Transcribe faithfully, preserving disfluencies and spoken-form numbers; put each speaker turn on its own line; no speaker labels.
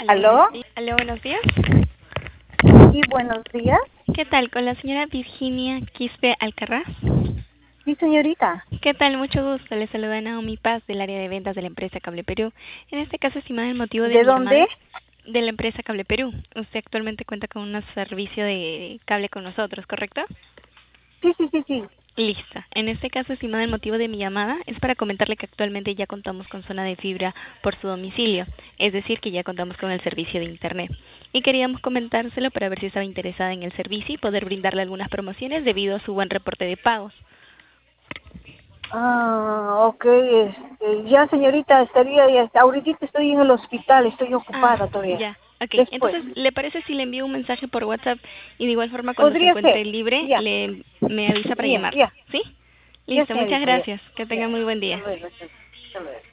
Aló, buenos
¿Aló?
días. Aló, buenos días.
Sí, buenos días.
¿Qué tal? Con la señora Virginia Quispe Alcarraz.
Sí, señorita.
¿Qué tal? Mucho gusto. Le saluda Naomi Paz del área de ventas de la empresa Cable Perú. En este caso, estimada, el motivo de
¿De
mi
dónde?
llamada de la empresa Cable Perú. Usted actualmente cuenta con un servicio de cable con nosotros, ¿correcto?
Sí, sí, sí, sí.
Lista. En este caso, estimada, el motivo de mi llamada es para comentarle que actualmente ya contamos con zona de fibra por su domicilio, es decir, que ya contamos con el servicio de Internet. Y queríamos comentárselo para ver si estaba interesada en el servicio y poder brindarle algunas promociones debido a su buen reporte de pagos.
Ah, ok. Este, ya, señorita, estaría ya. Ahorita estoy en el hospital, estoy
Ah,
ocupada todavía.
ya. Ok.
Después.
Entonces, ¿le parece si le envío un mensaje por WhatsApp y de igual forma cuando se
Podría
encuentre
ser.
libre
Ya,
le me avisa para
ya,
llamarla?
ya.
¿Sí?
Ya,
Listo. Muchas
señorita, ya.
gracias. Que
Ya.
tenga muy buen
Hasta
día.
luego, hasta luego.